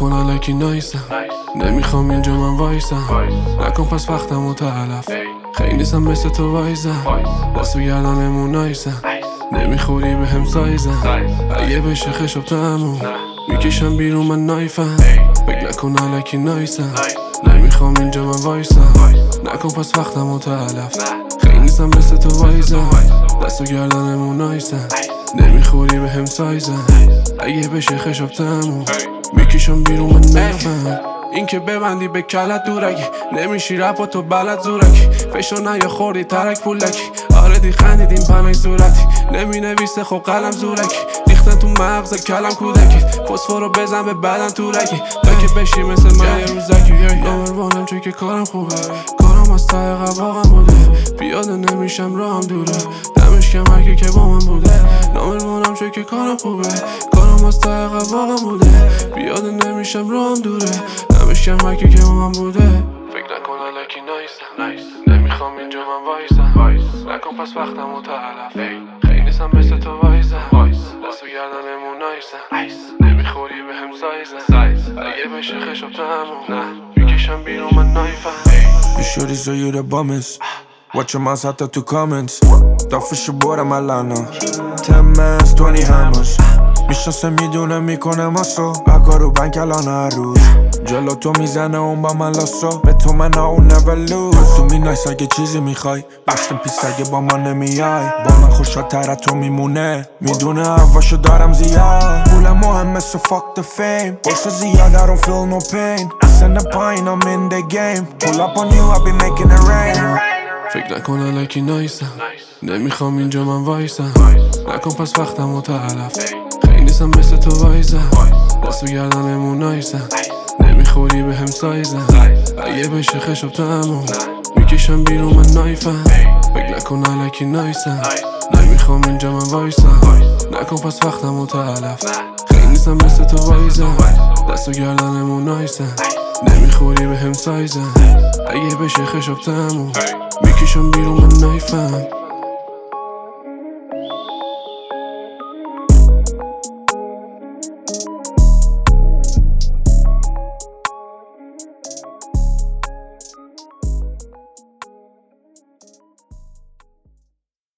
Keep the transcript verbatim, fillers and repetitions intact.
نکن الکی نایسم، نمیخوام اینجا من وایسم. نکن پس وقتمو تلف، خیلی نیستم مثل تو وایزم. دست و گردنمون نایسم، نمیخوری به هم سایزم. اگه بشه خشب تموم میکشم بیرون من نایفم. فکر نکن الکی نایسم، نمیخوام اینجا من وایسم. نکن پس وقتمو تلف، خیلی نیستم مثل تو وایزم. دست و گردنمون نایسم، نمیخوری به هم سایزم. اگه بشه خشب تموم میکشم بیرون من نایفم. این که ببندی به کلت دورکی، نمیشی رپ و تو بلد زورکی. فشو نیا خوردی ترک پولکی، آره دی خندیدیم پنای صورتی. نمی نویسه خب قلم زورکی، ریختن تو مغز کلم کودکی. فسفورو بزن به بدن تورکی، تا که بشی مثل من یه روزکی. نامربانم چون که کارم خوبه، کارم از ته قباقم بوده. پیاده نمیشم راهم دوره، دمش کم هرکی که با من بوده. نامربانم چون که کارم خوبه، کارم از ته قباقم بوده. پیاده نمیشم راهم دوره، دمش کم هرکی که با من بوده. فکر نکن الکی نایسم، نمیخوام اینجا من وایسم. نکن پس وقتمو تلف، خیلی نیستم مثل تو وایزم. دست و گردنمون نایسم، نمیخوری به هم سایزم. اگه بشه خشب تموم میکشم بیرون من نایفم. You shorty so you the bummest. Watch your mouth حتی تو comments. دافش بارم الان ten mans twenty hammers. میشناسه میدونه میکنه ماسو، بکارو بنک الان هر روز. جلو تو میزنه اون با من لاسو، به تو من اون never lose. تو می نایس اگه چیزی میخوای، بستم پیست اگه با ما نمیای. با من خوشحال‌تر تو میمونه، میدونه هواشو دارم زیاد. پولم مهم مثل fuck the fame، باشو زیاد I don't feel no pain. اصلا پایین I'm in the game. Pull up on you I be making it rain. فکر نکن الکی نایسم، نمیخوام اینجا من وایسم. نکن پس وقتمو تلف، خیلی نیستم مثل تو وایزم. دست و گردنمون نایسم، نمیخوری به هم سایزم. اگه بشه خشب تموم میکشم بیرون من نایفم. فکر نکن الکی نایسم، نمیخوام اینجا من وایسم. نکن پس وقتمو تلف، خیلی نیستم مثل تو وایزم. دست و گردنمون نایسم، نمیخوری به هم سایزم. اگه بشه خشب تموم میکشم بیرون من نایفم.